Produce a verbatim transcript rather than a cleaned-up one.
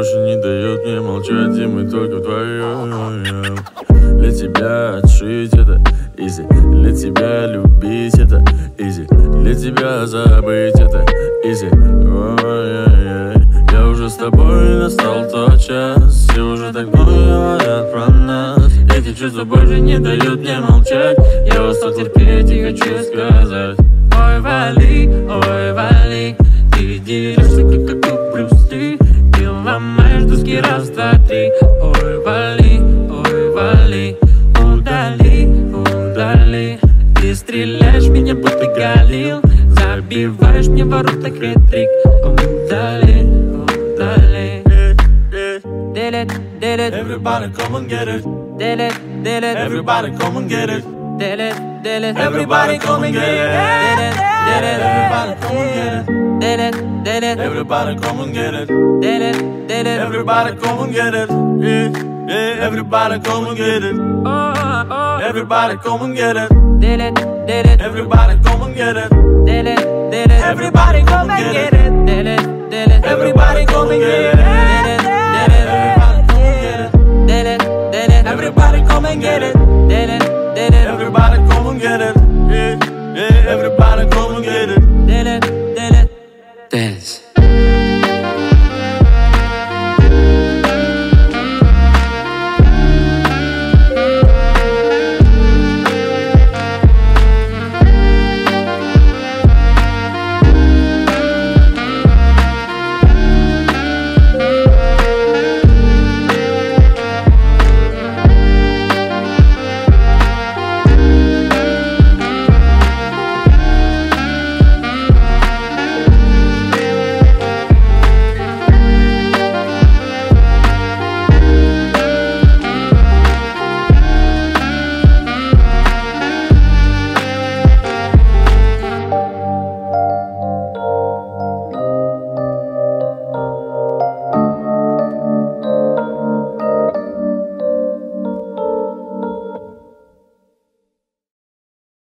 больше не дает мне молчать, и мы только вдвоем. Для тебя отшить это изи, для тебя любить это изи, для тебя забыть это изи. Я уже с тобой, настал тот час, все уже так много говорят про нас. Эти чувства больше не дают мне молчать, я устал терпеть и хочу сказать: ой, вали, ой, вали, ты дерешься, как как Брюс Ли, ты ломаешь доски раз, два, три. Ой, вали, ой, вали, удали, удали. Ты стреляешь меня, будто Галил, забиваешь мне ворота хет-трик. Удали, удали. Did it, did it. Everybody come and get it. Did it, did it. Everybody come and get it. Did it, did it. Everybody come and get it. Did it, did it. Everybody come and get it. Did it, did it. Everybody come and get it. Did it, did it. Everybody come and get it. Yeah, yeah. Everybody come and get it. Oh, oh. Everybody come and get it. Did it, did it. Everybody come and get it. Did it, did it. Everybody come and get it. Did it, did it. Everybody come and get it.